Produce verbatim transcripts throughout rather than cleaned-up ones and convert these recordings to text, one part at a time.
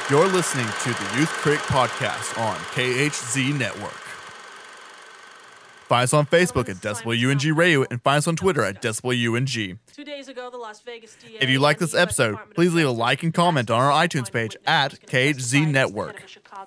You're listening to the Youth Critic Podcast on K H Z Network. Find us on Facebook at Decibel U N G Radio and find us on Twitter at Decibel U N G. Two days ago, the Las Vegas D A If you like this episode, please leave a like and comment on our iTunes page at K H Z Network.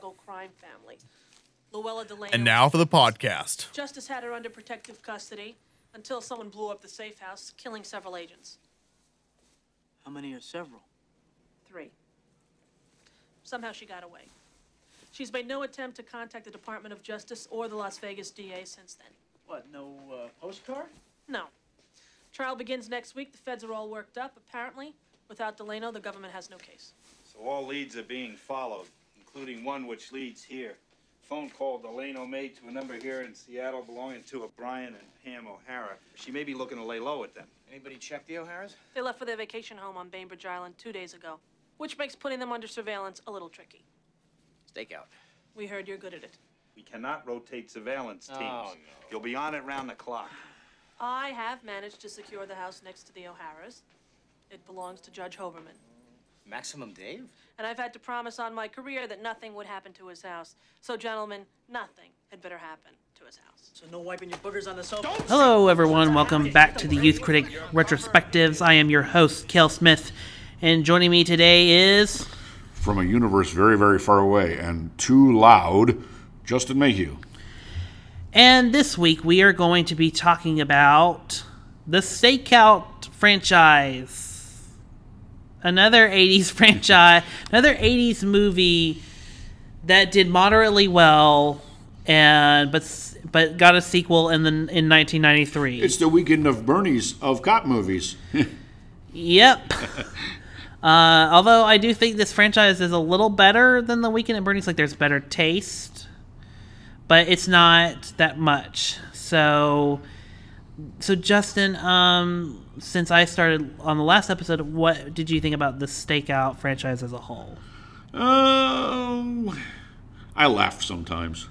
And now for the podcast. Justice had her under protective custody until someone blew up the safe house, killing several agents. How many are several? Three. Somehow she got away. She's made no attempt to contact the Department of Justice or the Las Vegas D A since then. What, no uh, postcard? No. Trial begins next week. The feds are all worked up. Apparently, without Delano, the government has no case. So all leads are being followed, including one which leads here. Phone call Delano made to a number here in Seattle belonging to a Brian and Pam O'Hara. She may be looking to lay low at them. Anybody check the O'Haras? They left for their vacation home on Bainbridge Island two days ago, which makes putting them under surveillance a little tricky. Stakeout. We heard you're good at it. We cannot rotate surveillance teams. Oh, no. You'll be on it round the clock. I have managed to secure the house next to the O'Haras. It belongs to Judge Hoberman. Maximum Dave? And I've had to promise on my career that nothing would happen to his house. So, gentlemen, nothing had better happen to his house. So no wiping your boogers on the sofa? Hello, everyone. Welcome back to the Youth Critic Retrospectives. I am your host, Kel Smith, and joining me today is... From a universe very, very far away and too loud, Justin Mayhew. And this week we are going to be talking about the Stakeout franchise. Another eighties franchise, another eighties movie that did moderately well, and but but got a sequel in the in nineteen ninety-three. It's the Weekend of Bernie's of cop movies. Yep. Uh, although I do think this franchise is a little better than The Weekend at Bernie's. Like, there's better taste, but it's not that much. So, so Justin, um, since I started on the last episode, what did you think about the Stakeout franchise as a whole? Um, I laugh sometimes.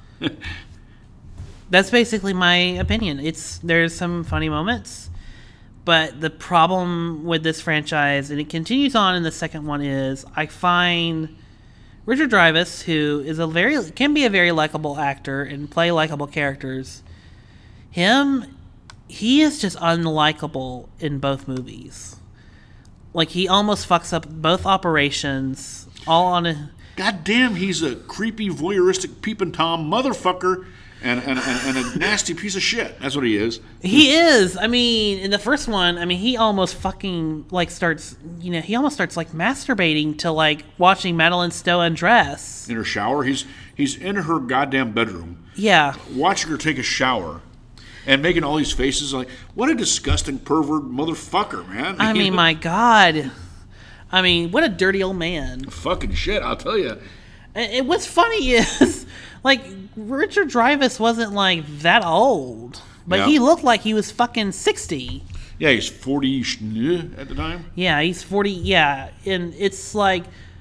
That's basically my opinion. It's there's some funny moments. But the problem with this franchise, and it continues on in the second one, is I find Richard Dreyfuss, who is a very can be a very likable actor and play likable characters. Him, he is just unlikable in both movies. Like, he almost fucks up both operations, all on a... God damn, he's a creepy, voyeuristic peeping Tom motherfucker. And, and, and, and a nasty piece of shit. That's what he is. He is. I mean, in the first one, I mean, he almost fucking, like, starts, you know, he almost starts, like, masturbating to, like, watching Madeline Stowe undress. In her shower. He's he's in her goddamn bedroom. Yeah. Watching her take a shower. And making all these faces like, what a disgusting pervert motherfucker, man. I mean, my God. I mean, what a dirty old man. Fucking shit, I'll tell you. And, and what's funny is... Like, Richard Dreyfuss wasn't, like, that old. But yeah. he looked like he was fucking sixty. Yeah, he's forty at the time. Yeah, he's forty, yeah. And it's like,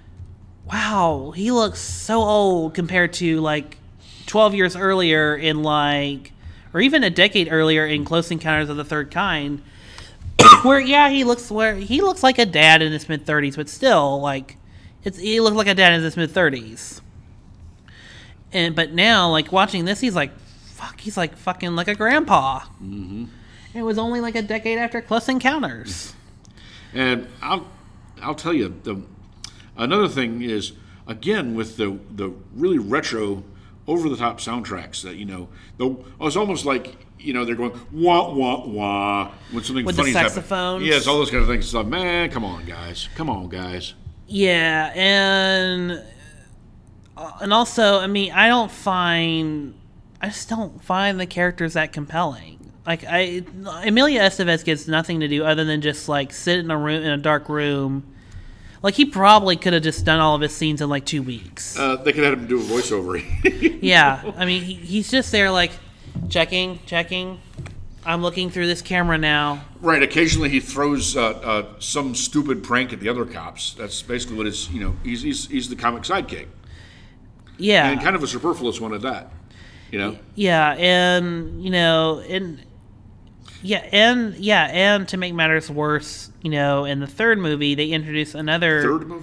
wow, he looks so old compared to, like, twelve years earlier in, like, or even a decade earlier in Close Encounters of the Third Kind. Where, yeah, he looks where he looks like a dad in his mid-thirties, but still, like, it's he looked like a dad in his mid-thirties. And but now, like, watching this, he's like, fuck, he's like fucking like a grandpa. Mm-hmm. It was only like a decade after Close Encounters. And I'll I'll tell you, the another thing is, again, with the the really retro, over the top soundtracks that, you know, the oh, it's almost like, you know, they're going wah wah wah when something with funny's the happening. saxophones. Yeah, it's all those kind of things. It's like, man, come on, guys, come on, guys. Yeah, and. And also, I mean, I don't find, I just don't find the characters that compelling. Like, I, Emilio Estevez gets nothing to do other than just, like, sit in a room, in a dark room. Like, he probably could have just done all of his scenes in, like, two weeks. Uh, they could have him do a voiceover. Yeah, I mean, he, he's just there, like, checking, checking. I'm looking through this camera now. Right, occasionally he throws uh, uh, some stupid prank at the other cops. That's basically what his, you know, he's he's, he's the comic sidekick. Yeah. And kind of a superfluous one at that, you know? Yeah, and, you know, and Yeah, and yeah, and to make matters worse, you know, in the third movie, they introduce another Third movie?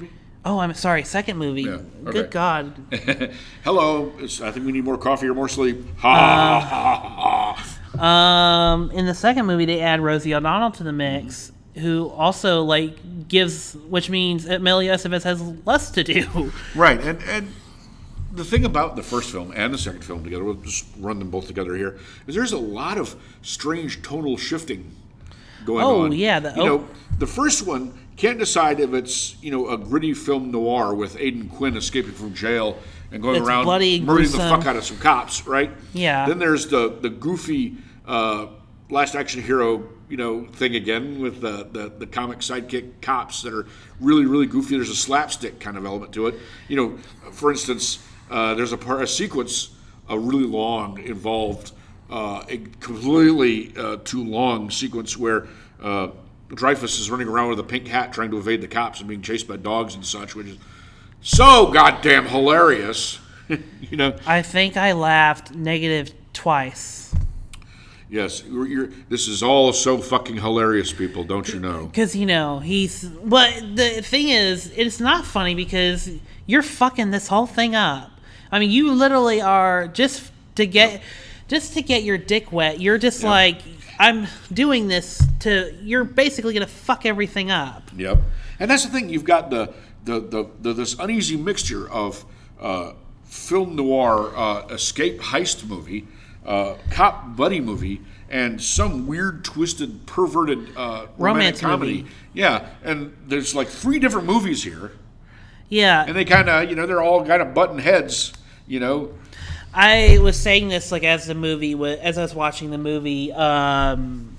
Oh, I'm sorry. Second movie. Yeah, okay. Good God. Hello. It's, I think we need more coffee or more sleep. Ha ha ha ha. Um, in the second movie, they add Rosie O'Donnell to the mix, who also like gives, which means Emilio Estevez has less to do. Right, and and the thing about the first film and the second film together, we'll just run them both together here, is there's a lot of strange tonal shifting going Oh, on. yeah, the you op- know, the first one can't decide if it's you know a gritty film noir with Aidan Quinn escaping from jail and going It's around bloody, murdering the gruesome. fuck out of some cops, right? Yeah. Then there's the the goofy uh, Last Action Hero, you know, thing again with the, the the comic sidekick cops that are really really goofy. There's a slapstick kind of element to it. You know, for instance, uh, there's a part a sequence, a really long, involved, uh, a completely uh, too long sequence where uh, Dreyfus is running around with a pink hat trying to evade the cops and being chased by dogs and such, which is so goddamn hilarious. You know. I think I laughed negative twice. Yes, you're, you're, this is all so fucking hilarious, people. Don't you know? Because, you know, he's... But the thing is, it's not funny because you're fucking this whole thing up. I mean, you literally are just to get... Just to get your dick wet, you're just Yeah. like, I'm doing this to... You're basically going to fuck everything up. Yep. And that's the thing. You've got the the, the, the this uneasy mixture of uh, film noir, uh, escape heist movie, uh, cop buddy movie, and some weird, twisted, perverted uh, romantic Romance comedy. movie. Yeah, and there's like three different movies here, Yeah. and they kind of, you know, they're all kind of button heads, you know. I was saying this like as the movie was, as I was watching the movie um,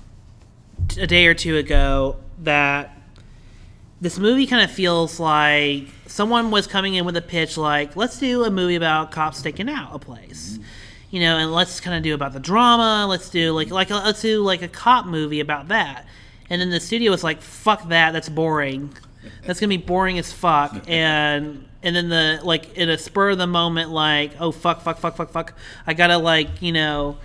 a day or two ago, that this movie kind of feels like someone was coming in with a pitch like, let's do a movie about cops taking out a place, you know, and let's kind of do about the drama. Let's do like like let's do like a cop movie about that. And then the studio was like, fuck that, that's boring. That's gonna be boring as fuck. And and then the like in a spur of the moment, like, oh fuck, fuck, fuck, fuck, fuck. I gotta like, you know,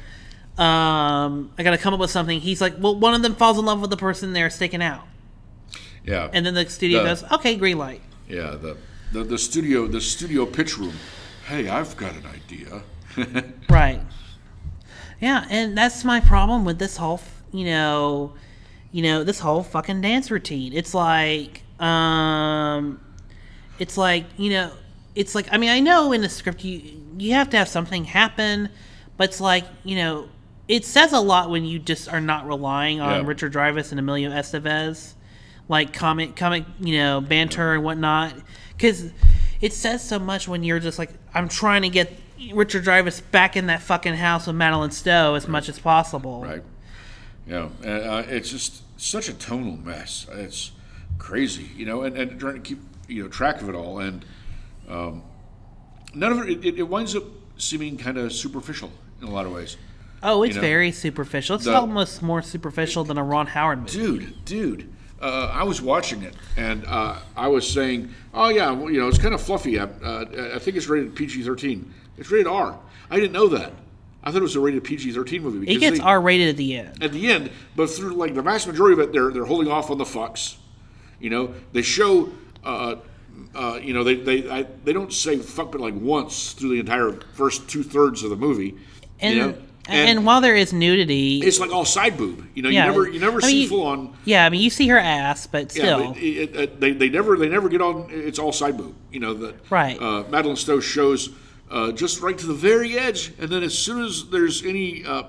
um, I gotta come up with something. He's like, well, one of them falls in love with the person they're staking out. Yeah. And then the studio The- goes, okay, green light. Yeah, the, the the studio the studio pitch room. Hey, I've got an idea. Right. Yeah, and that's my problem with this whole, f- you know, you know, this whole fucking dance routine. It's like, um, it's like, you know, it's like, I mean, I know in the script you you have to have something happen, but it's like, you know, it says a lot when you just are not relying on Yeah. Richard Dreyfuss and Emilio Estevez, like comic, comic, you know, banter and whatnot, because it says so much when you're just like, I'm trying to get Richard Dreyfuss back in that fucking house with Madeline Stowe as much as possible. Right. Yeah, and, uh, it's just such a tonal mess. It's crazy, you know, and, and trying to keep you know track of it all, and um, none of it, it. It winds up seeming kind of superficial in a lot of ways. Oh, it's You know, very superficial. It's the- almost more superficial than a Ron Howard movie. Dude, dude, uh, I was watching it, and uh, I was saying, oh yeah, well, you know, it's kind of fluffy. I, uh, I think it's rated P G thirteen. It's rated R. I didn't know that. I thought it was a rated P G thirteen movie. It because gets they- R rated at the end. at the end, but through like the vast majority of it, they're they're holding off on the fucks. You know, they show, uh, uh, you know, they they I, they don't say fuck but like once through the entire first two thirds of the movie. And, you know, and while there is nudity, it's like all side boob. You know, yeah, you never you never I see mean, full on. Yeah, I mean, you see her ass, but Yeah, still. but it, it, it, they they never they never get on. It's all side boob. You know that. Right. Uh, Madeline Stowe shows uh, just right to the very edge, and then as soon as there's any uh,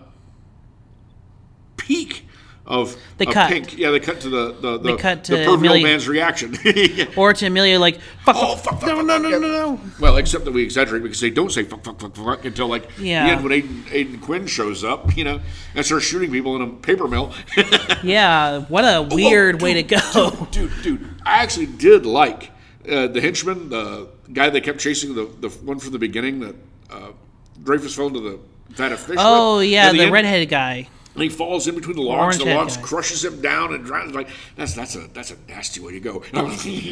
peak of, They of cut. pink, yeah, they cut to the the the, They cut the to pervy old Amelia- man's reaction. Yeah. Or to Amelia, like, fuck, Oh, fuck, fuck, fuck, no, fuck, no, fuck, no, yeah. no, no. Well, except that we exaggerate because they don't say fuck, fuck, fuck, fuck until like Yeah. the end when Aidan, Aidan Quinn shows up, you know, and starts shooting people in a paper mill. Yeah, what a weird way to dude, go. Dude, dude, dude, I actually did like uh, the henchman, the guy they kept chasing, the the one from the beginning that uh, Dreyfus fell into the vat of fish. Oh, with. yeah, At the end, redheaded guy. And he falls in between the logs. The Orange-head logs guy. crushes him down and drowns. Like that's that's a that's a nasty way to go. yeah.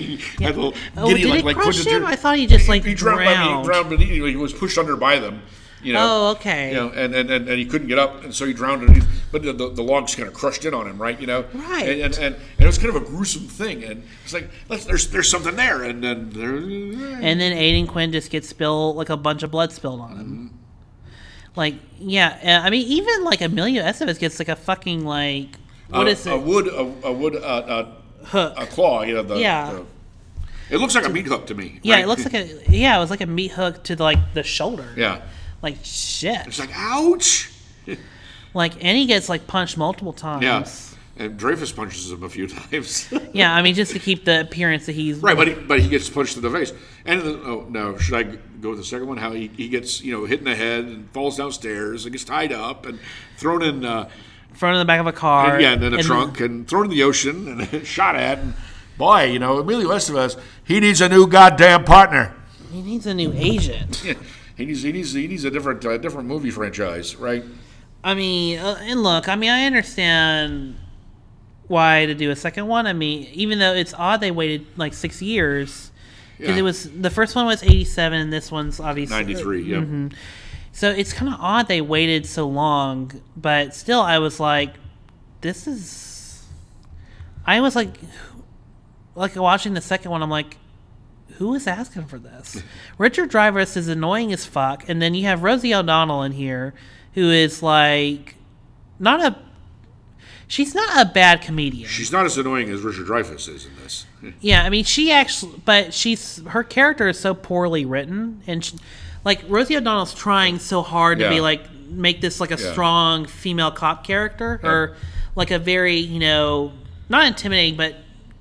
Oh, did it crush Quentin him? Tar- I thought he just, like, he drowned. By, he drowned. drowned beneath. He was pushed under by them. You know, Oh, okay. You know, and, and, and, and he couldn't get up, and so he drowned underneath. But the, the, the logs kind of crushed in on him, right? You know, Right. And and, and, and it was kind of a gruesome thing, and it's like let's, there's there's something there, and then there. And then Aidan Quinn just gets spilled, like a bunch of blood spilled on him. Mm-hmm. Like, yeah, uh, I mean, even like Emilio Estevez gets like a fucking like what uh, is it? A wood a, a wood uh, uh, Hook. a claw. You know, the, Yeah. the- it looks like a meat hook to me. Yeah, right? it looks like a yeah, it was like a meat hook to like the shoulder. Yeah. Like shit. It's like ouch. Like, and he gets like punched multiple times. Yeah. And Dreyfus punches him a few times. Yeah, I mean, just to keep the appearance that he's Right, but he, but he gets punched in the face. And the, oh no, should I go with the second one? How he, he gets you know hit in the head and falls downstairs and gets tied up and thrown in uh, front of the back of a car. and, yeah, and then a and trunk and thrown in the ocean and shot at. And boy, you know Emilio Estevez, he needs a new goddamn partner. He needs a new agent. Yeah, he needs he needs he needs a different uh, different movie franchise, right? I mean, uh, and look, I mean, I understand why to do a second one. I mean, even though it's odd they waited like six years because Yeah. it was the first one was eighty-seven and this one's obviously ninety-three. Yeah. Mhm. So it's kind of odd they waited so long, but still, I was like, this is. I was like, like watching the second one, I'm like, who is asking for this? Richard Dreyfuss is annoying as fuck, and then you have Rosie O'Donnell in here, who is like, not a. She's not a bad comedian. She's not as annoying as Richard Dreyfuss is in this. Yeah, I mean, she actually, but she's her character is so poorly written, and she, like Rosie O'Donnell's trying so hard to Yeah. be like make this like a Yeah. strong female cop character, or like a very you know not intimidating but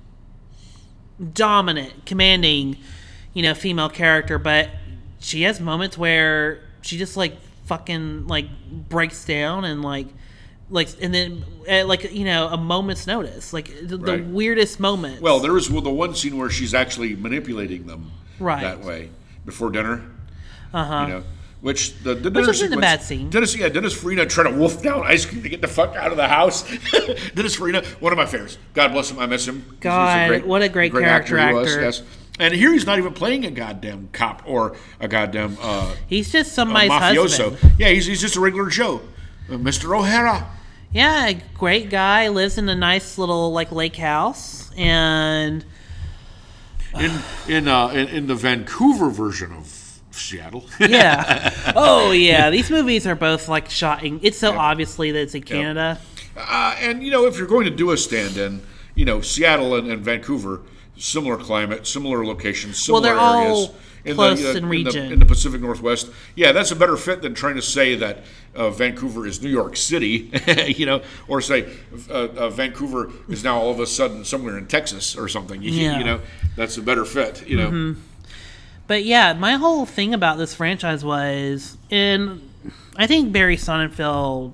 dominant, commanding, you know, female character. But she has moments where she just like fucking like breaks down and like. Like and then, at like you know, a moment's notice, like the, the Right. weirdest moment. Well, there is the one scene where she's actually manipulating them Right. that way before dinner. uh huh. You know, which the, the dinner isn't a sequence- bad scene. Dennis, yeah, Dennis Farina trying to wolf down ice cream to get the fuck out of the house. Dennis Farina, one of my favorites. God bless him. I miss him. He's- he's God, what a great character he was, actor. yes. And here he's not even playing a goddamn cop or a goddamn uh, He's just a somebody's mafioso. husband. Yeah, he's, he's just a regular Joe, uh, Mister O'Hara. Yeah, a great guy, lives in a nice little like lake house, and In in, uh, in in the Vancouver version of Seattle. yeah. Oh yeah, these movies are both like shot in. It's so obviously that it's in Canada. Uh, and, you know, if you're going to do a stand-in, you know, Seattle and, and Vancouver, similar climate, similar locations, similar they're all areas. In close the, uh, in in the- region. In the Pacific Northwest. Yeah, that's a better fit than trying to say that uh, Vancouver is New York City, you know, or say uh, uh, Vancouver is now all of a sudden somewhere in Texas or something. You, Yeah. you know, that's a better fit, you know. Mm-hmm. But yeah, my whole thing about this franchise was, and I think Barry Sonnenfeld,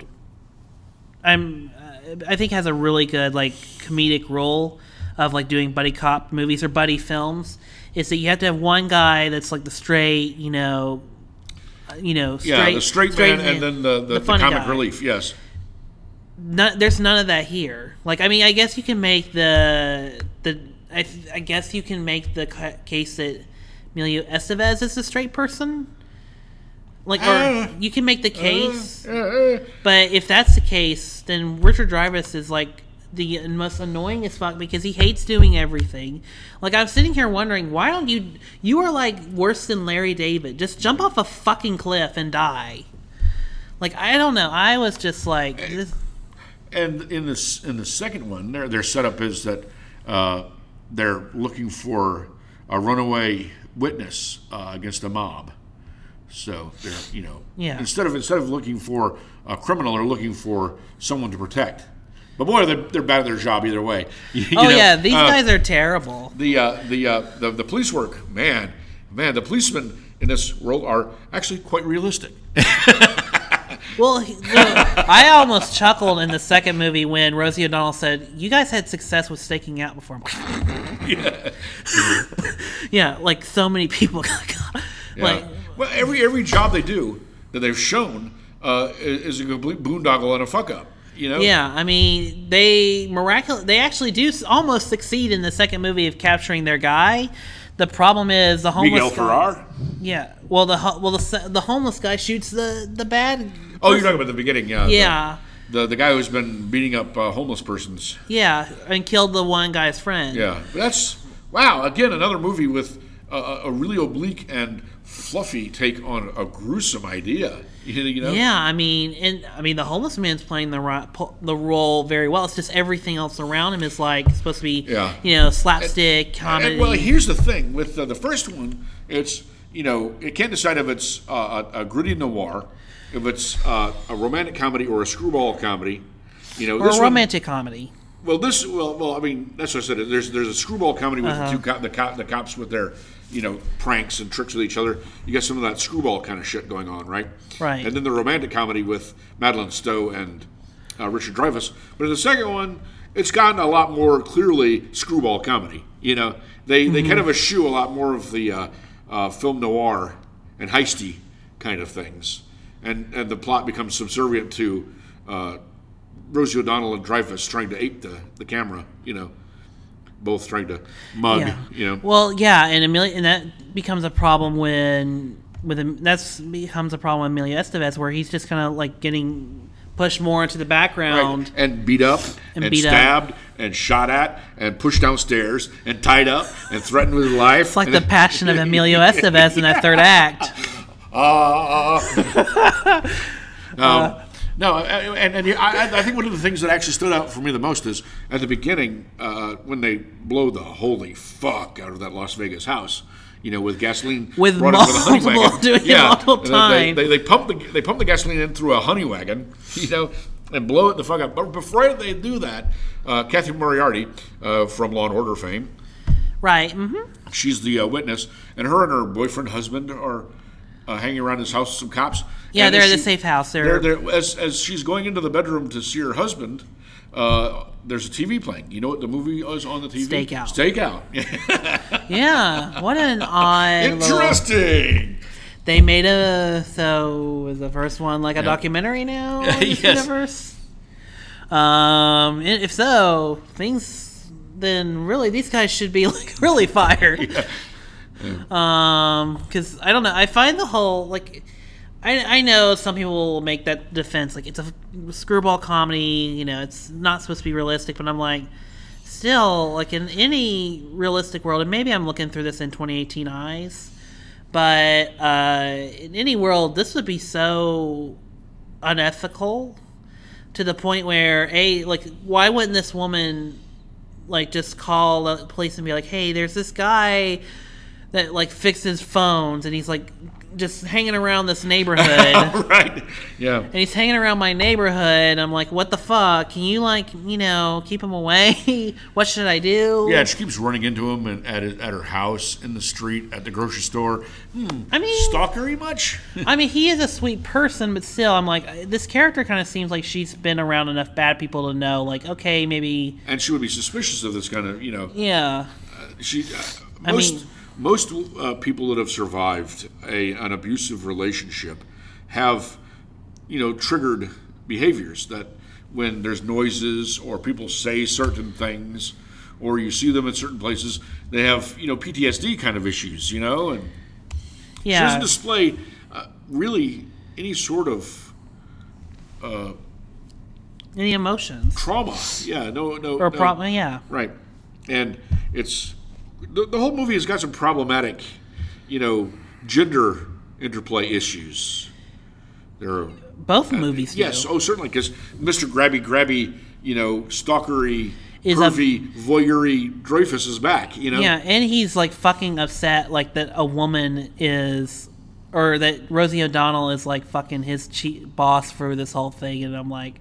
I'm, uh, I think has a really good like comedic role of like doing buddy cop movies or buddy films. Is that you have to have one guy that's like the straight, you know, uh, you know, straight, Yeah, the straight, man, and then the, the, the, funny comic guy. relief, yes. None, there's none of that here. Like, I mean, I guess you can make the the. I, I guess you can make the ca- case that Emilio Estevez is a straight person. Like, or Uh, you can make the case, Uh, uh, but if that's the case, then Richard Dreyfuss is like the most annoying as fuck because he hates doing everything. Like, I'm sitting here wondering, why don't you? You are like worse than Larry David. Just jump off a fucking cliff and die. Like, I don't know. I was just like. This, And in this in the second one, their their setup is that uh, they're looking for a runaway witness uh, against a mob. So they're you know Yeah. instead of instead of looking for a criminal, they're looking for someone to protect. But boy, they're, they're bad at their job either way. You oh know, yeah, these uh, guys are terrible. the uh, the, uh, the the police work, man, man, the policemen in this world are actually quite realistic. Well, he- well, I almost chuckled in the second movie when Rosie O'Donnell said, "You guys had success with staking out before." yeah. Yeah, like so many people got caught. Like, Yeah. Well, every every job they do that they've shown uh, is, is a complete boondoggle and a fuck up. You know. yeah, I mean, they miraculous. They actually do s- almost succeed in the second movie of capturing their guy. The problem is the homeless Miguel guy, Ferrer. Yeah. Well, the ho- well the the homeless guy shoots the the bad. Oh, you're talking about the beginning, yeah. Yeah. The, the, the guy who's been beating up uh, homeless persons. Yeah, and killed the one guy's friend. Yeah, that's wow. Again, another movie with a, a really oblique and fluffy take on a gruesome idea. You know? Yeah, I mean, and I mean, the homeless man's playing the right, the role very well. It's just everything else around him is like supposed to be, Yeah. you know, slapstick And- comedy. and, well, here's the thing with uh, the first one, it's you know it can't decide if it's uh, a, a gritty noir, if it's uh, a romantic comedy or a screwball comedy. You know, or this a one- romantic comedy. Well, this well, well, I mean, that's what I said. There's there's a screwball comedy with Uh-huh. the two co- the, co- the cops with their you know pranks and tricks with each other. You got some of that screwball kind of shit going on, right? Right. And then the romantic comedy with Madeline Stowe and uh, Richard Dreyfuss. But in the second one, it's gotten a lot more clearly screwball comedy. You know, they they kind of eschew a lot more of the uh, uh, film noir and heisty kind of things, and and the plot becomes subservient to. Uh, Rosie O'Donnell and Dreyfuss trying to ape the, the camera, you know, both trying to mug, Yeah. you know. Well, yeah, and Amelia, and that becomes a problem when with Em- that's becomes a problem with Emilio Estevez, where he's just kind of like getting pushed more into the background. Right. And beat up, And and, beat up. stabbed, and shot at, and pushed downstairs, and tied up, and threatened with life. It's like the passion of Emilio Estevez in that third act. Uh, um, no, and, and I, I think one of the things that actually stood out for me the most is at the beginning uh, when they blow the holy fuck out of that Las Vegas house, you know, with gasoline With brought in with a honey multiple- wagon. doing it multiple and then they, times. they, they pump the they pump the gasoline in through a honey wagon, you know, and blow it the fuck up. But before they do that, uh, Kathy Moriarty uh, from Law and Order fame, Right. Mm-hmm. she's the uh, witness, and her and her boyfriend, husband are uh, hanging around his house with some cops. Yeah, And they're as at the safe house. They're- they're, they're- as, as she's going into the bedroom to see her husband, uh, there's a T V playing. You know what the movie is on the T V? Stakeout. Stakeout. Yeah. What an odd. little- Interesting. They made a so was the first one like a Yeah. documentary now in this Yes. universe. Um, and if so, things then really these guys should be like really fired. Um, because I don't know, I find the whole like. I, I know some people will make that defense like it's a screwball comedy, you know, it's not supposed to be realistic, but I'm like, still, like in any realistic world, and maybe I'm looking through this in twenty eighteen eyes, but uh, in any world, this would be so unethical to the point where, A, like, why wouldn't this woman, like, just call the police and be like, hey, there's this guy that, like, fixes phones, and he's, like, just hanging around this neighborhood. Right. Yeah. And he's hanging around my neighborhood. I'm like, what the fuck? Can you, like, you know, keep him away? What should I do? Yeah, she keeps running into him and at his, at her house, in the street, at the grocery store. Hmm, I mean- stalkery much? I mean, he is a sweet person, but still, I'm like, this character kind of seems like she's been around enough bad people to know, like, okay, maybe, And she would be suspicious of this kind of, you know. yeah. She, uh, I most mean- most uh, people that have survived a an abusive relationship have, you know, triggered behaviors that when there's noises or people say certain things or you see them at certain places, they have, you know, P T S D kind of issues, you know, and she Yeah. doesn't display uh, really any sort of uh, Any emotions. trauma. Yeah, no, no, Or no. problem, yeah. Right. And it's the, the whole movie has got some problematic, you know, gender interplay issues. There are Both movies do. yes, oh certainly, because Mister Grabby Grabby, you know, stalkery, Is a- pervy, voyeury Dreyfuss is back. You know. Yeah, and he's like fucking upset, like that a woman is, or that Rosie O'Donnell is like fucking his cheat boss for this whole thing, and I'm like,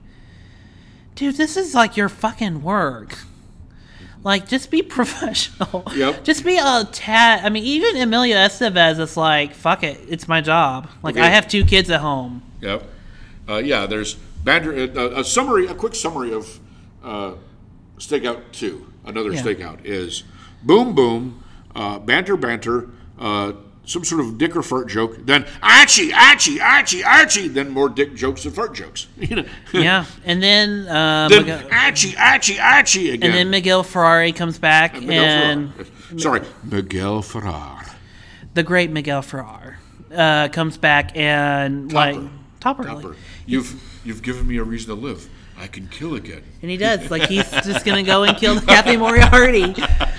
dude, this is like your fucking work. Like, just be professional. Yep. Just be a tad. I mean, even Emilio Estevez is like, fuck it, it's my job. Like, Okay. I have two kids at home. Yep. Uh, yeah. There's Banter. Uh, a summary, a quick summary of uh, Stakeout Two. Another Yeah. Stakeout is boom boom, uh, banter banter, uh, some sort of dick or fart joke, then Archie, Archie, Archie, Archie, then more dick jokes and fart jokes. You know? Yeah, and then uh, then Miguel, Archie, Archie, Archie again. and then Miguel Ferrari comes back, Miguel and Ferrar. Sorry, Miguel Ferrar. the great Miguel Ferrar uh, comes back and Topper. like Topper, Topper. like, You've you've given me a reason to live. I can kill again. and he does. Like he's just gonna go and kill Kathy Moriarty.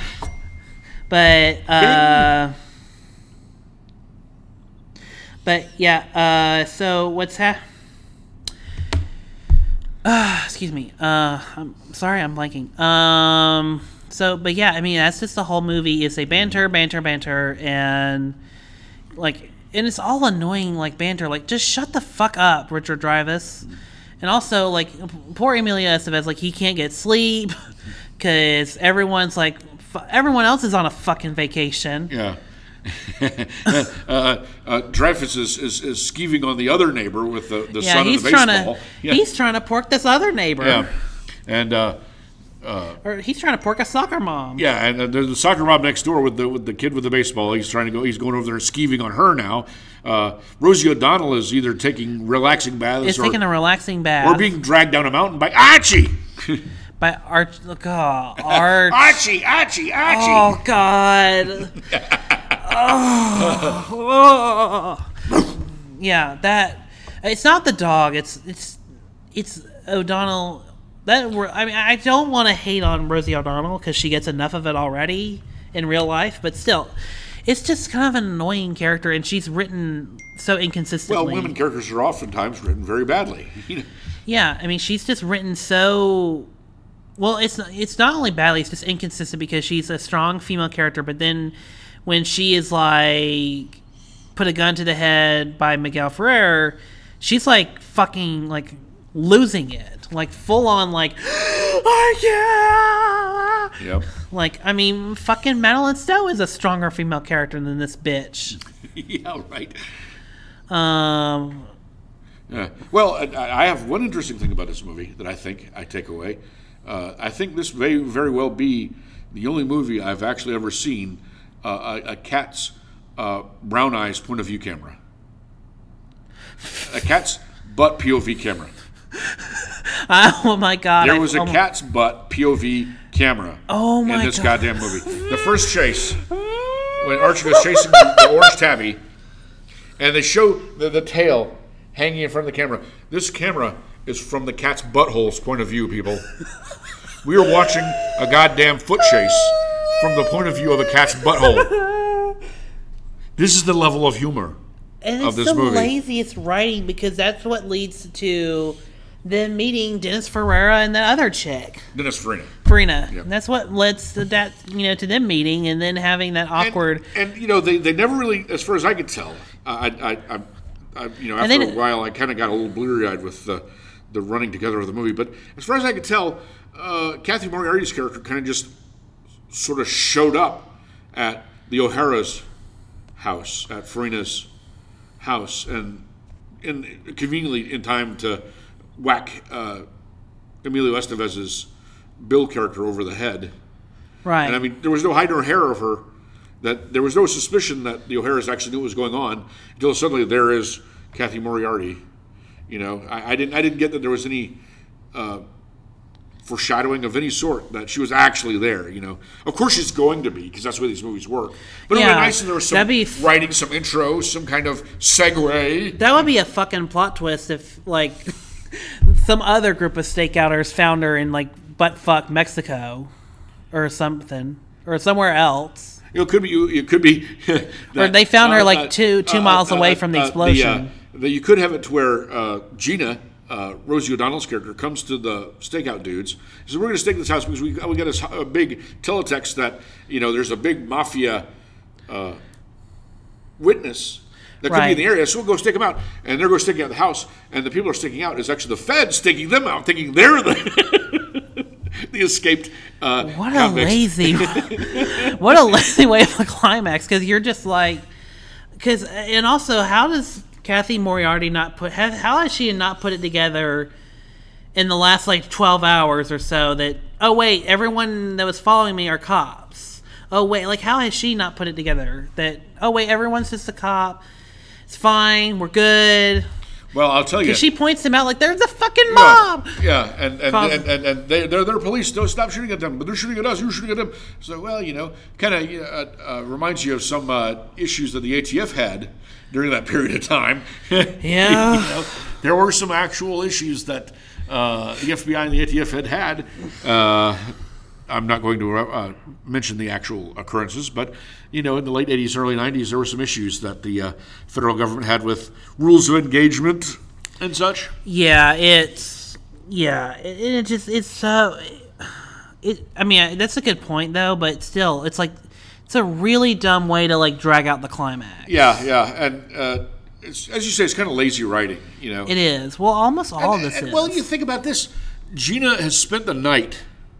But uh, but yeah. Uh, so what's ha? Uh, excuse me. Uh, I'm sorry, I'm blanking. Um. So, but yeah, I mean, that's just the whole movie. Is a banter, banter, banter, and like, and it's all annoying, like banter. Like, just shut the fuck up, Richard Dreyfuss. And also, like, poor Emilio Estevez, like, he can't get sleep because everyone's like, f- everyone else is on a fucking vacation. Yeah. uh, uh, Dreyfus is, is, is skeeving on the other neighbor with the, the Yeah, son he's of the trying baseball. to Yeah. he's trying to pork this other neighbor. Yeah. And uh, Or he's trying to pork a soccer mom. yeah, and uh, there's the soccer mom next door with the with the kid with the baseball. He's trying to go. He's going over there and skeeving on her now. Uh, Rosie O'Donnell is either taking relaxing baths Is or, taking a relaxing bath. or being dragged down a mountain by Archie. by Arch. Look, oh, Arch. Archie, Archie, Archie. Oh God. oh. Yeah, that. It's not the dog. It's it's it's O'Donnell. That we're, I mean, I don't want to hate on Rosie O'Donnell because she gets enough of it already in real life, but still, it's just kind of an annoying character, and she's written so inconsistently. Well, women characters are oftentimes written very badly. Yeah, I mean, she's just written so. Well, it's not, it's not only badly; it's just inconsistent because she's a strong female character, but then when she is like put a gun to the head by Miguel Ferrer, she's like fucking like losing it, like full on like, oh yeah. Yep. Like, I mean, fucking Madeline Stowe is a stronger female character than this bitch. Yeah, right. Um. Yeah. Well, I I have one interesting thing about this movie that I think I take away. Uh, I think this may very well be the only movie I've actually ever seen uh, a, a cat's uh, brown eyes point of view camera. A cat's butt P O V camera. Oh my god! There I- was a oh my- cat's butt P O V camera Oh my in this God. goddamn movie. The first chase, when Archie was chasing the, the orange tabby, and they show the, the tail hanging in front of the camera. This camera is from the cat's butthole's point of view, people. We are watching a goddamn foot chase from the point of view of a cat's butthole. This is the level of humor And of it's this the movie. laziest writing because that's what leads to them meeting Dennis Ferreira and the other chick, Dennis Farina. Farina. Yep. That's what leads to that, you know, to them meeting and then having that awkward. And, and you know, they, they never really, as far as I could tell, I, I, I, I you know, And after they a while, I kind of got a little bleary-eyed with the, the running together of the movie. But as far as I could tell, uh, Kathy Moriarty's character kind of just sort of showed up at the O'Hara's house, at Farina's house, and in, conveniently in time to whack uh, Emilio Estevez's Bill character over the head. Right. And I mean, there was no hide nor hair of her. That there was no suspicion that the O'Haras actually knew what was going on until suddenly there is Kathy Moriarty. You know, I, I didn't I didn't get that there was any uh, foreshadowing of any sort that she was actually there. You know, of course she's going to be because that's the way these movies work. But it would Yeah, be nice if there was some that'd be f- writing, some intro, some kind of segue. that would be a fucking plot twist if, like, some other group of stakeouters found her in, like, buttfuck Mexico or something, or somewhere else. It could be. It could be. Or that, they found her, uh, like, uh, two- two uh, miles uh, away uh, from the uh, explosion. uh, that you could have it to where uh, Gina, uh, Rosie O'Donnell's character, comes to the stakeout dudes. So we're going to stake this house because we we got a, a big teletext that you know there's a big mafia uh, witness that could be Right. in the area. So we'll go stake them out, and they're going to stake out the house, and the people are staking out is actually the Feds staking them out, thinking they're the the escaped. Uh, What a convicts. lazy, what a lazy way of a climax. Because you're just like, because and also, how does Kathy Moriarty not put? How, how has she not put it together in the last like twelve hours or so? That oh wait, everyone that was following me are cops. oh wait, like how has she not put it together that oh wait, everyone's just a cop, it's fine, we're good. Well, I'll tell you. Because she points them out like there's a fucking mob. Yeah, yeah. and and, Cause- and, and, and they, they're, they're police. Don't stop shooting at them. But they're shooting at us. You're shooting at them. So, well, you know, kind of uh, uh, reminds you of some uh, issues that the A T F had during that period of time. Yeah. You know, there were some actual issues that uh, the F B I and the A T F had had. Uh, I'm not going to uh, mention the actual occurrences, but, you know, in the late eighties, early nineties, there were some issues that the uh, federal government had with rules of engagement and such. Yeah, it's yeah, it, it just it's so. It, I mean, that's a good point though, but still, it's like it's a really dumb way to like drag out the climax. Yeah, yeah, and uh, it's, as you say, it's kind of lazy writing, you know. It is. Well, almost all And- of this and, is. Well, you think about this. Gina has spent the night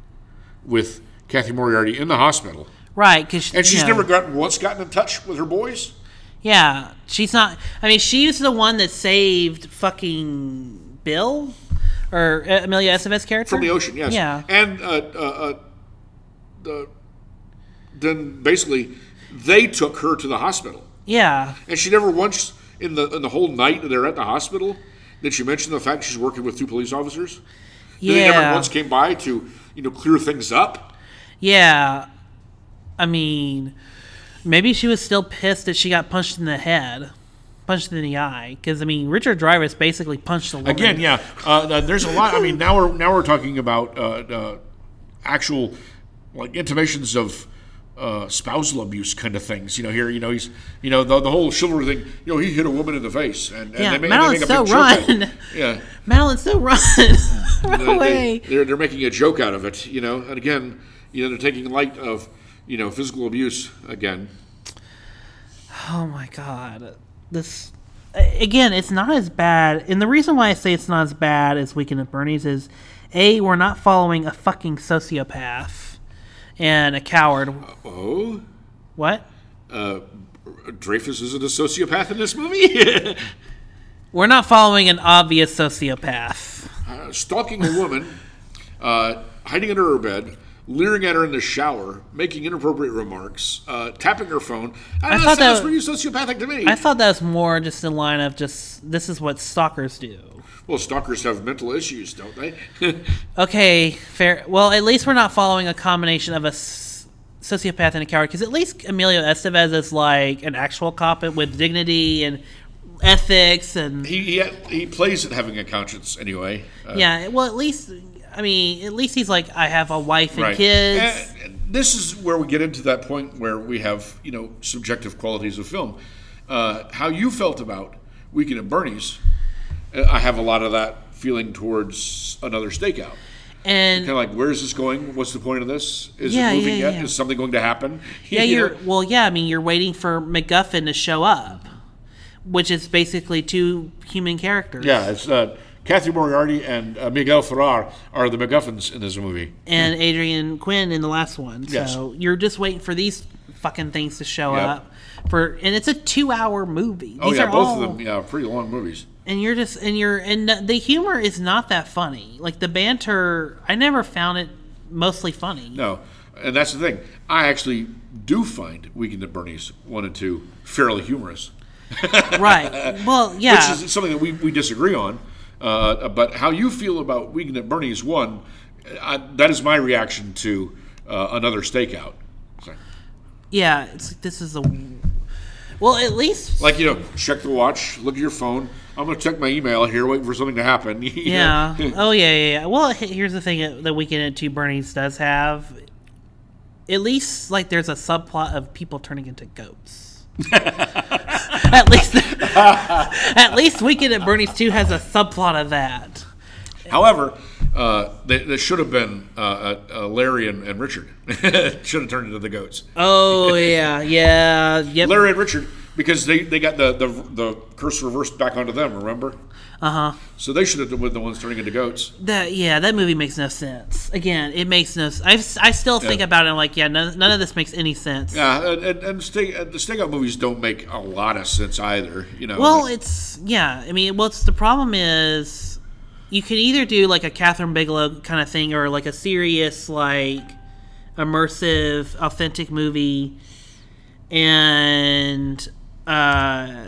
with Kathy Moriarty in the hospital, right, because and she's never gotten once gotten in touch with her boys. Yeah, she's not. I mean, she's the one that saved fucking Bill or uh, Amelia Estevez's character From the ocean, yes. Yeah. And uh, uh, uh, the, then basically they took her to the hospital, Yeah. and she never once in the in the whole night that they're at the hospital did she mention the fact she's working with two police officers. Yeah. They never once came by to you know clear things up. Yeah. I mean, maybe she was still pissed that she got punched in the head, punched in the eye. Because I mean, Richard Dreyfuss basically punched the woman. Again, yeah. Uh, there's a lot. I mean, now we're now we're talking about uh, uh, actual like intimations of uh, spousal abuse kind of things. You know, here, you know, he's, you know, the, the whole chivalry thing. You know, he hit a woman in the face, and, and Yeah, they, ma- Madeline they make a big Stowe, joke out of run. it. Yeah, Madeline, still run, run They- away. They, they're they're making a joke out of it. You know, and again, you know, they're taking light of you know physical abuse again. Oh my god. This again, it's not as bad. And the reason why I say it's not as bad as Weekend at Bernie's is A, we're not following a fucking sociopath and a coward. Oh, What? uh, Dreyfus isn't a sociopath in this movie. We're not following an obvious sociopath. uh, stalking a woman, uh, hiding under her bed, leering at her in the shower, making inappropriate remarks, uh, tapping her phone. I, I don't know, thought that sounds that- pretty sociopathic to me. I thought that was more just in line of just this is what stalkers do. well, stalkers have mental issues, don't they? Okay, fair. Well, at least we're not following a combination of a s- sociopath and a coward, because at least Emilio Estevez is like an actual cop with dignity and ethics and he, he he plays at having a conscience anyway. Uh, yeah. Well, at least I mean, at least he's like, I have a wife and right. kids. And- and this is where we get into that point where we have you know subjective qualities of film. Uh, how you felt about Weekend at Bernie's? uh, I have a lot of that feeling towards Another Stakeout. And Kind of like, where's this going? What's the point of this? Is Yeah, it moving yeah, yet? yeah. Is something going to happen? yeah, You you're know? well, yeah. I mean, you're waiting for MacGuffin to show up, which is basically two human characters. Yeah, it's uh, Kathy Moriarty and uh, Miguel Ferrer are the MacGuffins in this movie. and Adrian Quinn in the last one. Yes. So you're just waiting for these fucking things to show Yep. up. For and it's a two-hour movie. Oh These yeah, are both all, of them. Yeah, pretty long movies. And you're just and you're and the humor is not that funny. Like the banter, I never found it mostly funny. No, and that's the thing. I actually do find Weekend at Bernie's one and two fairly humorous, Right. Well, yeah. which is something that we, we disagree on. Uh, but how you feel about Weekend at Bernie's one, I, that is my reaction to uh, Another Stakeout. So, yeah. It's like this is a. Well, at least. like you know, check the watch, look at your phone. I'm going to check my email here, waiting for something to happen. You Yeah. know? Oh yeah, yeah, yeah. Well, he- here's the thing that Weekend at Two Bernie's does have. At least, like, there's a subplot of people turning into goats. at least, at least Weekend at Bernie's Two has a subplot of that. However, uh, they, they should have been uh, uh, uh, Larry and, and Richard. Should have turned into the goats. Oh yeah, yeah, yep. Larry and Richard, because they, they got the, the the curse reversed back onto them, remember? Uh huh. So they should have been the ones turning into goats. That yeah, that movie makes no sense. Again, it makes no. I I still think Yeah. about it. I'm like, yeah, none, none of this makes any sense. Yeah, and, and, and stay, uh, the Stakeout movies don't make a lot of sense either. You know. Well, like- it's yeah. I mean, what's the problem is you can either do like a Catherine Bigelow kind of thing or like a serious like immersive, authentic movie, and uh,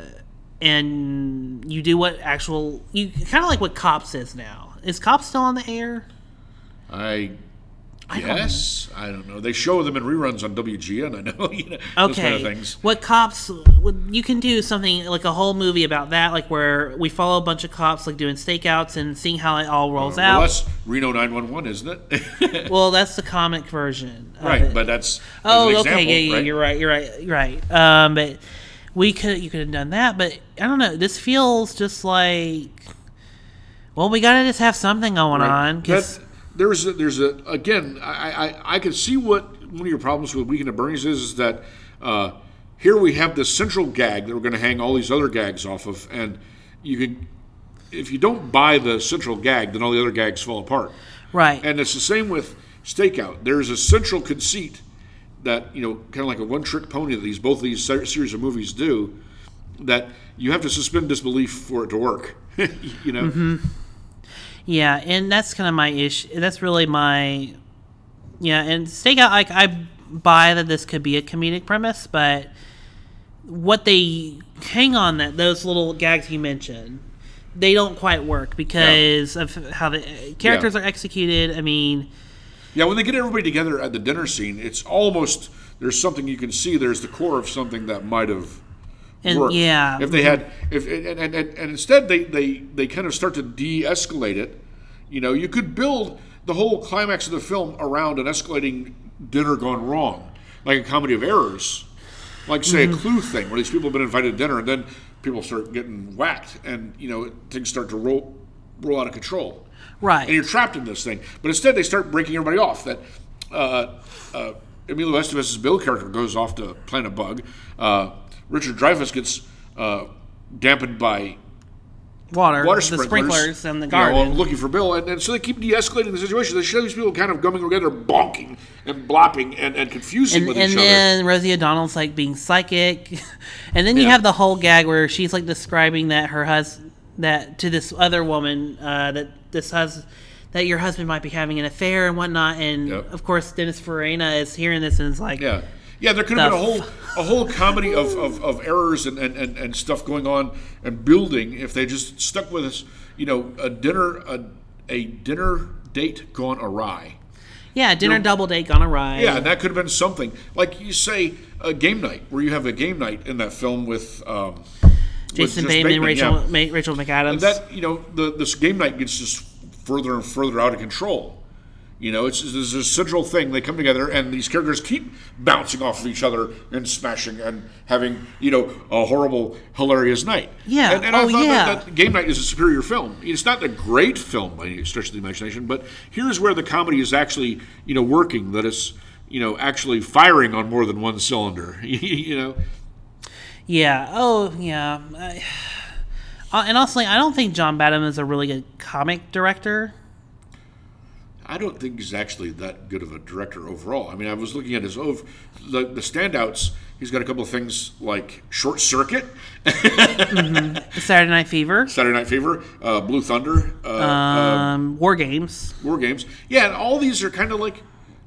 and you do what actual you kind of like what Cops is now. Is Cops still on the air? I I don't guess I don't know. They show them in reruns on W G N. I know, you know those Okay. kind of things. What Cops? What, you can do something like a whole movie about that, like where we follow a bunch of cops, like doing stakeouts and seeing how it all rolls Well, out. that's Reno nine one one, isn't it? Well, that's the comic version. of right, it. but that's, that's Oh, an okay, example, yeah, yeah, right? you're right, you're right, you're right. Um, but we could, you could have done that, but I don't know. This feels just like, well, we gotta just have something going Right. on. 'Cause, That- there's a, there's a again. I, I I can see what one of your problems with Weekend at Bernie's is, is that uh, here we have this central gag that we're going to hang all these other gags off of, and you can, if you don't buy the central gag, then all the other gags fall apart. right? And it's the same with Stakeout. There's a central conceit that, you know, kind of like a one-trick pony that these both of these ser- series of movies do, that you have to suspend disbelief for it to work. you know. Mm-hmm. Yeah, and that's kind of my issue. That's really my, yeah. And Stakeout, like I buy that this could be a comedic premise, but what they hang on that those little gags you mentioned, they don't quite work because of how the characters Yeah. are executed. I mean, Yeah, when they get everybody together at the dinner scene, it's almost, there's something you can see. There's the core of something that might have And- worked. yeah. If they had, if and, and, and, and instead they, they, they kind of start to de-escalate it. You know, you could build the whole climax of the film around an escalating dinner gone wrong, like a comedy of errors. Like, say, a Clue thing, where these people have been invited to dinner, and then people start getting whacked, and, you know, things start to roll roll out of control. right? And you're trapped in this thing. But instead, they start breaking everybody off. That uh, uh, Emilio Estevez's Bill character goes off to plant a bug. Uh, Richard Dreyfuss gets uh, dampened by Water, water the sprinklers, sprinklers, and the you know, garden. looking for Bill. And, and so they keep de-escalating the situation. They show these people kind of coming together, bonking and blopping and, and confusing and with and each then Rosie O'Donnell's like being psychic, and then you Yeah. have the whole gag where she's like describing that her husband that to this other woman uh, that this hus that your husband might be having an affair and whatnot, and Yep. of course Dennis Farina is hearing this and is like, other. Yeah. Yeah, there could have The been a whole a whole comedy of, of, of errors and, and, and, and stuff going on and building if they just stuck with us, you know, a dinner a, a dinner date gone awry. yeah, dinner You're- double date gone awry. Yeah, and that could have been something. Like you say, a game night, where you have a game night in that film with um, Jason with Jess Bateman, Rachel yeah. Ma- Rachel McAdams. And that, you know, the this game night gets just further and further out of control. You know, it's there's a central thing. They come together, and these characters keep bouncing off of each other and smashing and having, you know, a horrible, hilarious night. Yeah. And, and Oh, I thought yeah. that, that Game Night is a superior film. It's not a great film by any stretch of the imagination, but here's where the comedy is actually, you know, working. That it's, you know, actually firing on more than one cylinder. you know. Yeah. Oh, yeah. I, uh, and honestly, I don't think John Badham is a really good comic director. I don't think he's actually that good of a director overall. I mean, I was looking at his ov- the, the standouts. He's got a couple of things like Short Circuit, Saturday Night Fever, Saturday Night Fever, uh, Blue Thunder, uh, uh, um, War Games. War Games. Yeah, and all these are kind of like,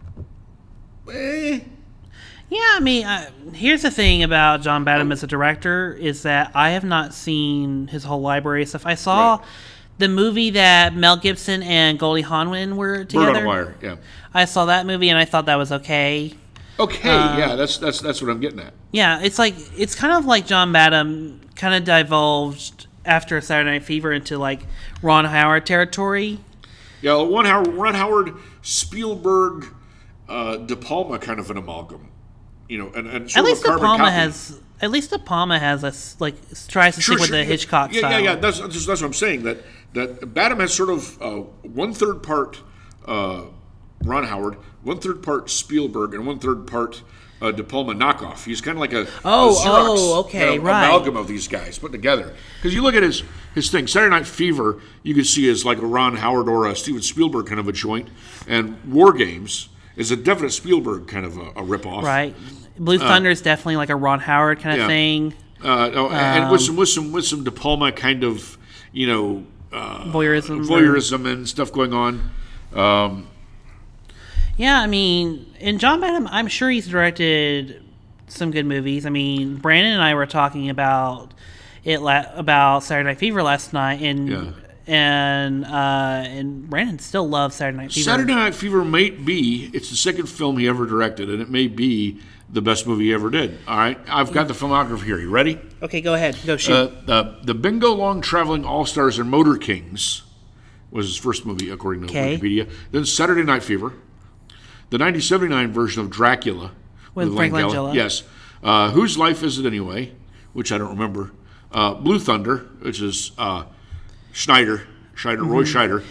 eh. Yeah, I mean, uh, here's the thing about John Badham as a director is that I have not seen his whole library of stuff. I saw Right. the movie that Mel Gibson and Goldie Hawn were Bird together. on a Wire. Yeah. I saw that movie and I thought that was okay. Okay. Uh, yeah, that's that's that's what I'm getting at. Yeah, it's like it's kind of like John Badham kind of divulged after Saturday Night Fever into like Ron Howard territory. Yeah, one Howard, Ron Howard, Spielberg, uh, De Palma, kind of an amalgam. You know, and, and At sort least of a De carbon Palma copy. has. At least De Palma has a s- like tries to Sure, stick with sure, the yeah. Hitchcock yeah, style. Yeah, yeah, that's, that's that's what I'm saying. That that Badham has sort of uh, one third part uh, Ron Howard, one third part Spielberg, and one third part uh, De Palma knockoff. He's kind of like a Oh, a Xerox, oh, okay, you know, right. amalgam of these guys put together. Because you look at his his thing, Saturday Night Fever, you can see as like a Ron Howard or a Steven Spielberg kind of a joint, and War Games is a definite Spielberg kind of a, a ripoff. Right. Blue Thunder is definitely like a Ron Howard kind of yeah. thing. Uh, oh, and Um, with some with some with some De Palma kind of, you know, uh, Voyeurism. or- voyeurism and stuff going on. Um, Yeah, I mean, and John Badham, I'm sure he's directed some good movies. I mean, Brandon and I were talking about it la- about Saturday Night Fever last night, and Yeah. and uh, and Brandon still loves Saturday Night Fever. Saturday Night Fever may be, it's the second film he ever directed, and it may be the best movie he ever did. All right? I've got the filmography here. You ready? Okay, go ahead, go shoot. Uh, the, the Bingo Long Traveling All-Stars and Motor Kings was his first movie, according to Okay. Wikipedia. Then Saturday Night Fever. The nineteen seventy-nine version of Dracula. With Frank Langella. Yes. Uh, Whose Life Is It Anyway? Which I don't remember. Uh, Blue Thunder, which is uh, Schneider, Schneider, Roy Scheider.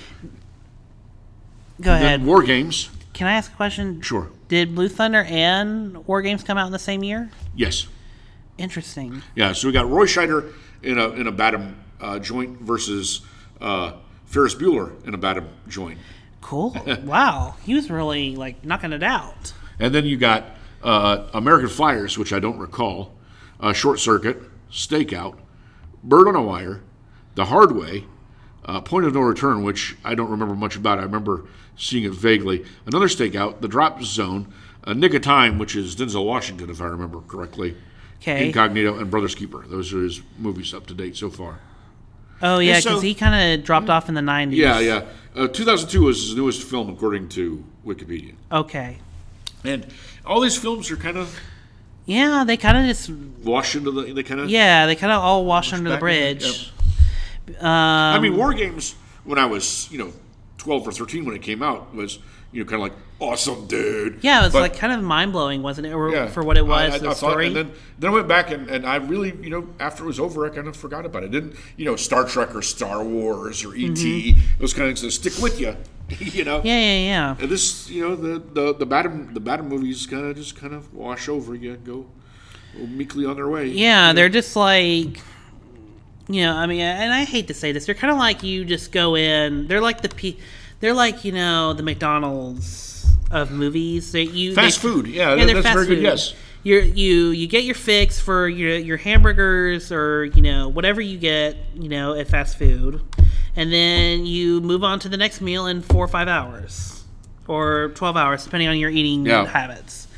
go ahead. Then War Games. Can I ask a question? Sure. Did Blue Thunder and War Games come out in the same year? Yes. Interesting. Yeah, so we got Roy Scheider in a in a Badham uh, joint versus uh, Ferris Bueller in a Badham joint. Cool. Wow. He was really, like, knocking it out. And then you got uh, American Flyers, which I don't recall, uh, Short Circuit, Stakeout, Bird on a Wire, The Hard Way, uh, Point of No Return, which I don't remember much about. I remember seeing it vaguely. Another Stakeout, The Drop Zone, uh, Nick of Time, which is Denzel Washington, if I remember correctly, Okay. Incognito, and Brothers Keeper. Those are his movies up to date so far. Oh, yeah, And so- because he kind of dropped off in the nineties. Yeah, yeah. Uh, two thousand two was his newest film, according to Wikipedia. Okay. And all these films are kind of Yeah, they kind of just, washed into the. They kind of. yeah, they kind of all wash under the back in, bridge. Um, I mean, War Games, when I was, you know, twelve or thirteen when it came out, was, you know, kind of like, awesome, dude. yeah, it was But- like kind of mind blowing, wasn't it? Or, yeah, for what it was, I- I- the I thought- story. and then, then I went back and, and I really, you know, after it was over, I kind of forgot about it. Didn't, you know, Star Trek or Star Wars or E T, those kind of things that stick with you, you know? Mm-hmm. yeah, yeah, yeah. And this, you know, the the the Badham the Badham movies kind of just kind of wash over you, and go, go meekly on their way. Yeah, they're just like, you know, I mean, and I hate to say this, they're kind of like you just go in. They're like the P, they're like, you know, the McDonald's of movies. That you Fast they- food, yeah, they're that's fast very good. food. Yes. You're, you you get your fix for your your hamburgers or you know whatever you get you know at fast food, and then you move on to the next meal in four or five hours or twelve hours depending on your eating Yeah. habits.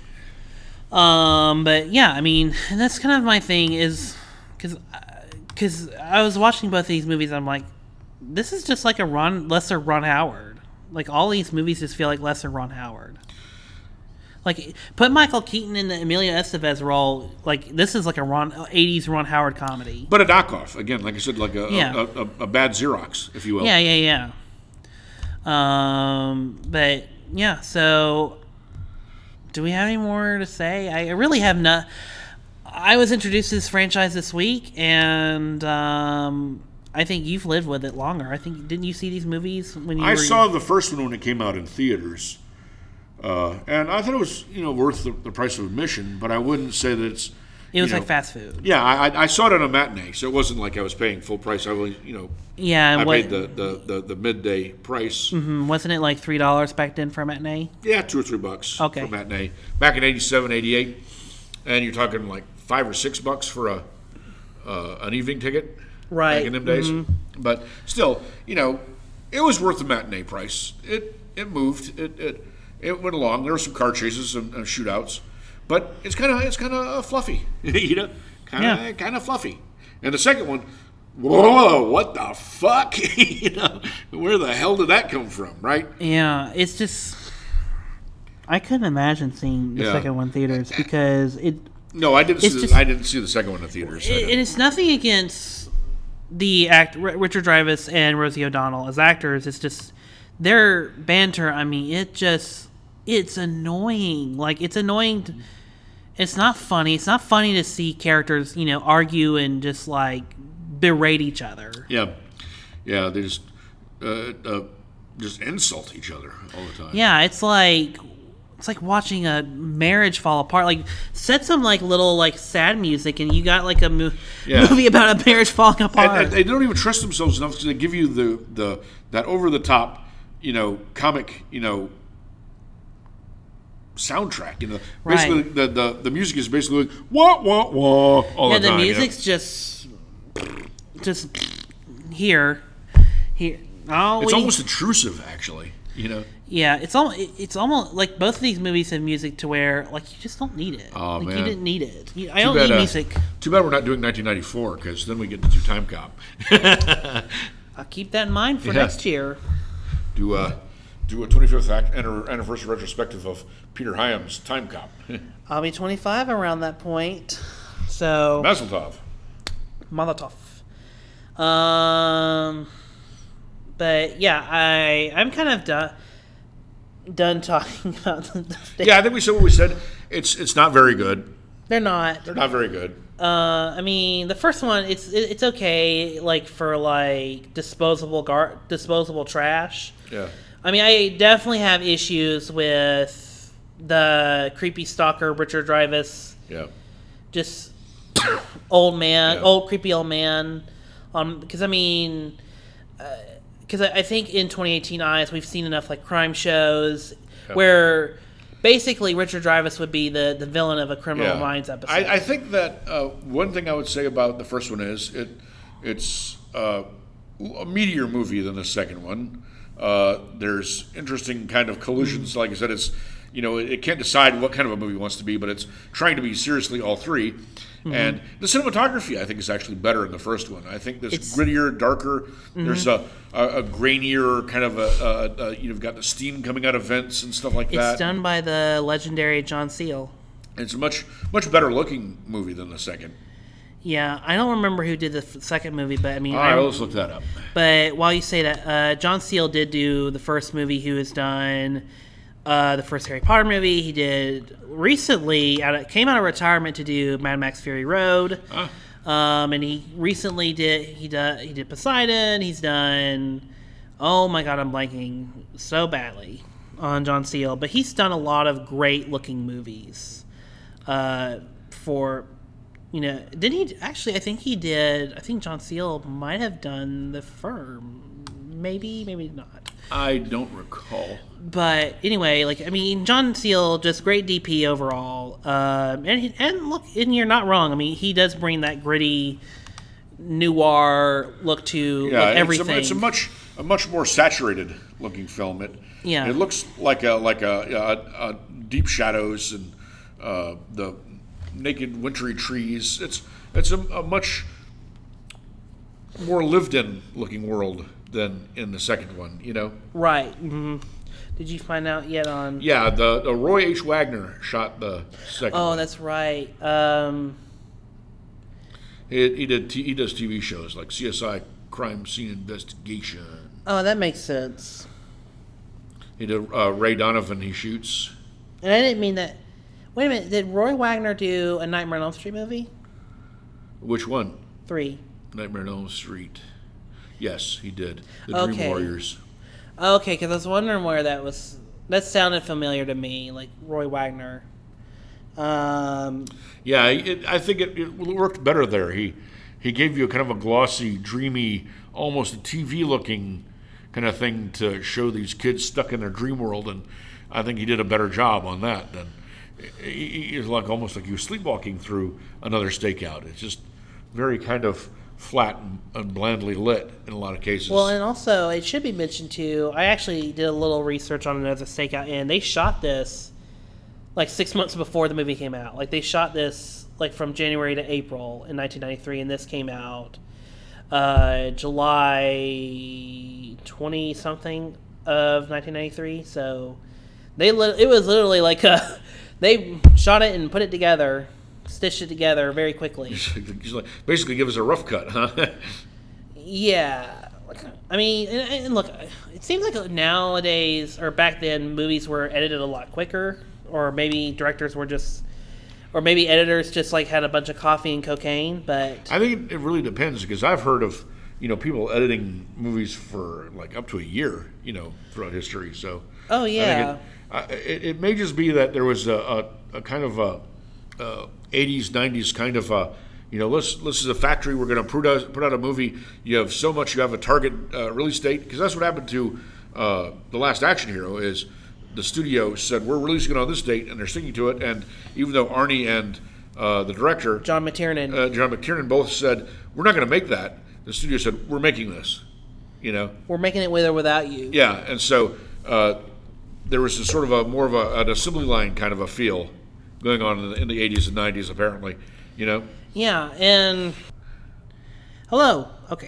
Um, but yeah, I mean that's kind of my thing is because because I was watching both of these movies. I'm like, this is just like a Ron lesser Ron Howard. Like all these movies just feel like lesser Ron Howard. Like, put Michael Keaton in the Emilio Estevez role. Like, this is like a Ron eighties Ron Howard comedy. But a knockoff again, like I said, like a Yeah. a, a, a bad Xerox, if you will. Yeah, yeah, yeah. Um, but yeah. So, do we have any more to say? I really have not. I was introduced to this franchise this week, and um, I think you've lived with it longer. I think didn't you see these movies when you I were? saw the first one when it came out in theaters, uh, and I thought it was you know worth the, the price of admission. But I wouldn't say that it's. It was you know, like fast food. Yeah, I, I- I saw it on a matinee, so it wasn't like I was paying full price. I only, you know, Yeah, and I what, paid the, the, the, the midday price. mm, wasn't it like three dollars back then for a matinee? Yeah, two or three bucks Okay. for matinee. Back in eighty-seven, eighty-eight, and you're talking like five or six bucks for a uh, an evening ticket. Right. Back in them days. But still, you know, it was worth the matinee price. It it moved. It it, it went along. There were some car chases and, and shootouts, but it's kind of it's kind of fluffy, you know, kind of Yeah. kind of fluffy. And the second one, whoa, what the fuck? You know, where the hell did that come from, right? Yeah, it's just I couldn't imagine seeing the Yeah. second one in theaters because it No, I didn't. It's See the, just- I didn't see the second one in theaters. I it, didn't. it's nothing against the act R- Richard Dreyfuss and Rosie O'Donnell as actors. It's just their banter. I mean, it just it's annoying. Like it's annoying. To, it's not funny. It's not funny to see characters, you know, argue and just like berate each other. Yeah, yeah, they just uh, uh, just insult each other all the time. Yeah, it's like it's like watching a marriage fall apart. Like set some like little like sad music, and you got like a mo- Yeah. movie about a marriage falling apart. and, and they don't even trust themselves enough because they give you the, the that over the top, you know, comic, you know, soundtrack. You know, basically Right. the, the the music is basically like, wah wah wah all yeah, the the time. you know? music's just just here, here. Oh, It's we, almost intrusive, actually. You know. Yeah, it's almost it's almost like both of these movies have music to where like you just don't need it. Oh, like man. you didn't need it. You, I Too don't bad, need uh, music. Too bad we're not doing nineteen ninety-four, because then we get to do Time Cop. I'll keep that in mind for Yeah. next year. do a do a twenty-fifth act- anniversary retrospective of Peter Hyams' Time Cop. I'll be twenty-five around that point. So Mazel tov. Molotov. Um, but yeah, I I'm kind of done done talking about the. Yeah, I think we said what we said. It's it's not very good. They're not. They're not very good. Uh, I mean, the first one, it's it, it's okay, like for like disposable gar disposable trash. Yeah. I mean, I definitely have issues with the creepy stalker Richard Dreyfuss, Yeah. just old man, Yeah. old creepy old man. Um, because I mean, because I, I think in twenty eighteen Eyes we've seen enough like crime shows Yeah. where basically Richard Dreyfuss would be the, the villain of a Criminal Yeah. Minds episode. I, I think that uh, one thing I would say about the first one is it it's uh, a meatier movie than the second one. Uh, there's interesting kind of collisions. Like I said, it's you know it, it can't decide what kind of a movie it wants to be, but it's trying to be seriously all three. Mm-hmm. And the cinematography, I think, is actually better in the first one. I think this It's- grittier, darker. Mm-hmm. There's a, a, a grainier kind of a, a, a you've got the steam coming out of vents and stuff like it's that. done by the legendary John Seal. It's a much much better looking movie than the second. Yeah, I don't remember who did the f- second movie, but I mean, All I, right, let's look that up. but while you say that, uh, John Seal did do the first movie. Who has done uh, the first Harry Potter movie? He did recently out of, came out of retirement to do Mad Max Fury Road, Ah. um, and he recently did he did he did Poseidon. He's done. Oh my God, I'm blanking so badly on John Seal, but he's done a lot of great looking movies. Uh, for You know, did he actually? I think he did. I think John Seal might have done The Firm, maybe, maybe not. I don't recall. But anyway, like I mean, John Seal just great D P overall. Um, and he, and look, and you're not wrong. I mean, he does bring that gritty noir look to Yeah, like, everything. It's, a, it's a much a much more saturated looking film. It Yeah. it looks like a like a, a, a deep shadows and uh, the naked wintry trees. It's it's a, a much more lived in looking world than in the second one. You know. Right. hmm Did you find out yet on? Yeah, the, the Roy H. Wagner shot the second. Oh, one. that's right. Um, He, he did t- he does T V shows like C S I Crime Scene Investigation. oh, that makes sense. He did uh, Ray Donovan. He shoots. And I didn't mean that. Wait a minute. Did Roy Wagner do a Nightmare on Elm Street movie? Which one? Three. Nightmare on Elm Street. Yes, he did. The Okay. Dream Warriors. Okay, because I was wondering where that was. That sounded familiar to me, like Roy Wagner. Um, Yeah, it, I think it, it worked better there. He he gave you a kind of a glossy, dreamy, almost a T V looking kind of thing to show these kids stuck in their dream world, and I think he did a better job on that than he, he was like almost like he was sleepwalking through another stakeout. It's just very kind of flat and, and blandly lit in a lot of cases. well, and also it should be mentioned too. I actually did a little research on Another Stakeout, and they shot this like six months before the movie came out. Like they shot this like from January to April in nineteen ninety-three, and this came out uh, July twenty something of nineteen ninety-three. So they li- it was literally like a, they shot it and put it together, stitched it together very quickly. He's like, basically give us a rough cut, huh? Yeah, I mean, and, and look, it seems like nowadays or back then movies were edited a lot quicker, or maybe directors were just, or maybe editors just like had a bunch of coffee and cocaine. But I think it really depends, because I've heard of, you know, people editing movies for like up to a year, you know, throughout history. So oh I think yeah, it, uh, it, it may just be that there was a, a, a kind of a, a eighties, nineties kind of a, you know, let's this is a factory. We're going to put out, put out a movie. You have so much. You have a target uh, release date, because that's what happened to uh, The Last Action Hero. Is the studio said we're releasing it on this date, and they're sticking to it. And even though Arnie and uh, the director John McTiernan. uh, John McTiernan both said we're not going to make that, the studio said we're making this. You know. We're making it with or without you. Yeah, and so uh, there was a sort of a more of a, an assembly line kind of a feel going on in the, in the eighties and nineties, apparently. You know? Yeah, and hello. Okay.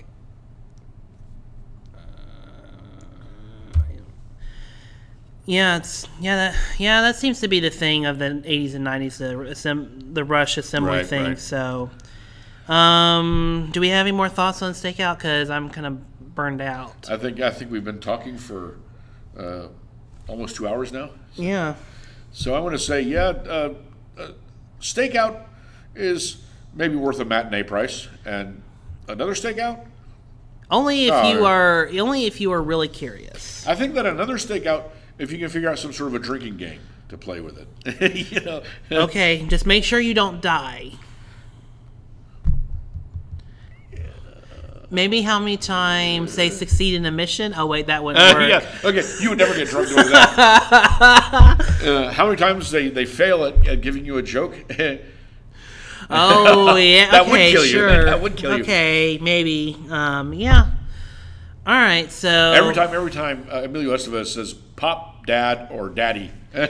Yeah, it's yeah that yeah that seems to be the thing of the eighties and nineties, the assemb- the Rush assembly Right, thing. right. So, um, do we have any more thoughts on Stakeout? Because I'm kind of burned out. I think I think we've been talking for uh, almost two hours now. Yeah. So I want to say, yeah, uh, uh, Stakeout is maybe worth a matinee price, and another Stakeout. Only if Oh, you yeah. are only if you are really curious. I think that another Stakeout, if you can figure out some sort of a drinking game to play with it, you know. Okay, just make sure you don't die. Maybe how many times they succeed in a mission? Oh wait, that wouldn't Uh, work. yeah, okay. You would never get drunk doing that. uh, how many times they, they fail at, at giving you a joke? Oh yeah, That would okay, kill you. sure. That would kill you. Okay, maybe. Um, yeah. All right, so every time, every time uh, Emilio Estevez says "pop," "dad," or "daddy,"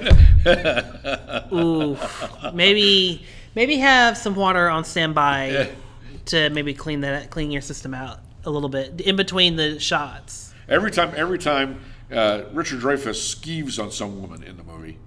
ooh, maybe maybe have some water on standby Yeah. to maybe clean that clean your system out a little bit in between the shots. every time, every time uh, Richard Dreyfuss skeeves on some woman in the movie.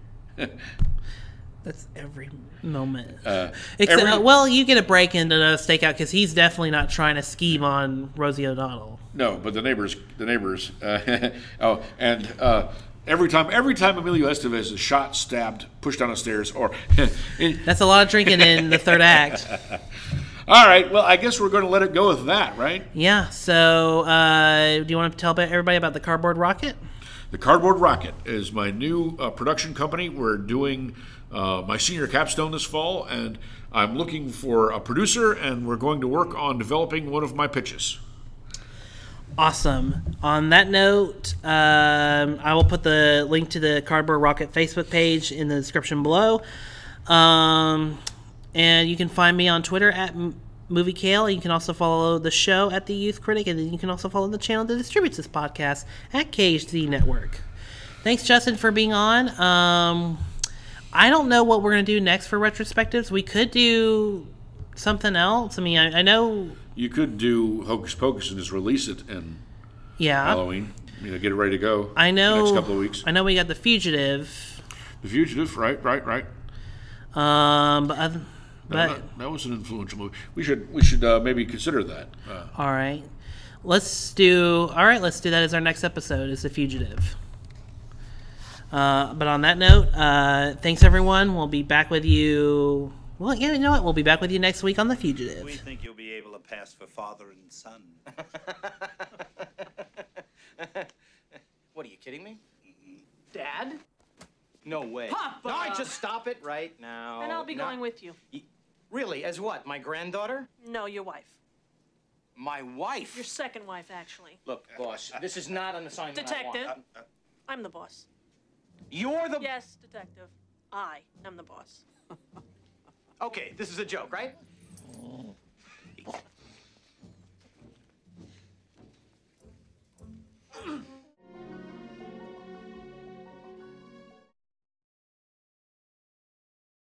That's every moment. Uh, Except, every- uh, well, you get a break into the Stakeout because he's definitely not trying to scheme on Rosie O'Donnell. No, but the neighbors, the neighbors. Uh, oh, and uh, every time, every time Emilio Estevez is shot, stabbed, pushed down the stairs, or. That's a lot of drinking in the third act. All right. Well, I guess we're going to let it go with that, right? Yeah. So, uh, do you want to tell everybody about the Cardboard Rocket? The Cardboard Rocket is my new uh, production company. We're doing uh, my senior capstone this fall, and I'm looking for a producer, and we're going to work on developing one of my pitches. Awesome. On that note, um, I will put the link to the Cardboard Rocket Facebook page in the description below. Um, and you can find me on Twitter at M- MovieKale. You can also follow the show at The Youth Critic, and then you can also follow the channel that distributes this podcast at K H Z Network. Thanks, Justin, for being on. Um, I don't know what we're going to do next for retrospectives. We could do something else. I mean, I, I know... You could do Hocus Pocus and just release it in Yeah. Halloween. You know, get it ready to go. I know. The next couple of weeks. I know we got The Fugitive. The Fugitive, right, right, right. Um, but, other, No, but that, that was an influential movie. We should we should uh, maybe consider that. Uh, all right, let's do. All right, let's do that as our next episode. Is The Fugitive. Uh, but on that note, uh, thanks everyone. We'll be back with you. Well, yeah, you know what? We'll be back with you next week on The Fugitive. We think you'll be able to pass for father and son. What, are you kidding me? Dad? No way. Papa! No, I just stop it right now. And I'll be No- going with you. Y- Really? As what? My granddaughter? No, your wife. My wife? Your second wife, actually. Look, boss, this is not an assignment I want. Detective. Uh, I'm the boss. You're the... Yes, detective. I am the boss. Okay, this is a joke, right?